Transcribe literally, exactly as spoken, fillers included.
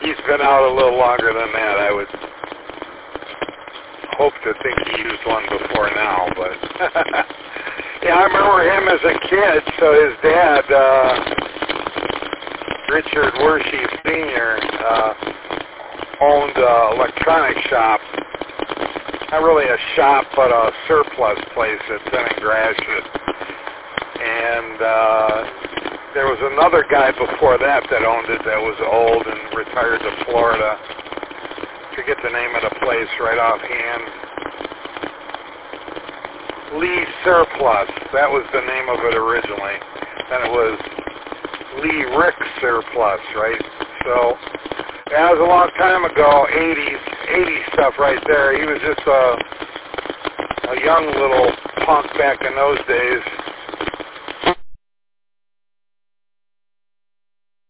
he's been out a little longer than that. I would hope to think he used one before now, but yeah, I remember him as a kid. So his dad, uh, Richard Wershey Senior, uh, owned an electronic shop. Not really a shop, but a surplus place at Ten and Gratiot. And uh, there was another guy before that that owned it that was old and retired to Florida. Forget the name of the place right offhand. Lee Surplus. That was the name of it originally. And it was Lee Rick Surplus, right? So that was a long time ago, eighties, eighties stuff right there. He was just a, a young little punk back in those days.